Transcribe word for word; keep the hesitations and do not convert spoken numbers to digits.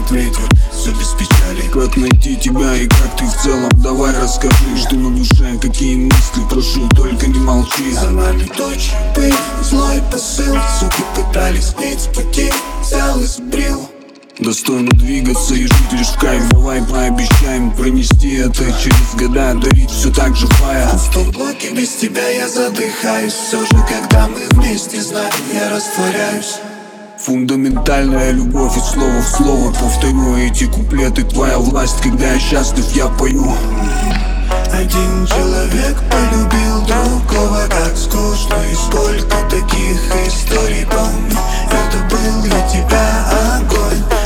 ответил, все без печали. Как найти тебя и как ты в целом? Давай расскажи, что на душе, какие мысли, прошу, только не молчи. За нами точно был злой посыл, суки пытались сбить с пути, взял и сбрил. Достойно двигаться и жить лишь в кайф. Давай пообещаем пронести это через года, дарить все так же фая. В том блоке без тебя я задыхаюсь. Все же, когда мы вместе, знаю, я растворяюсь. Фундаментальная любовь и слово в слово повторю эти куплеты. Твоя власть, когда я счастлив, я пою. Один человек полюбил другого, как скучно. И сколько таких историй, помню, это был для тебя огонь.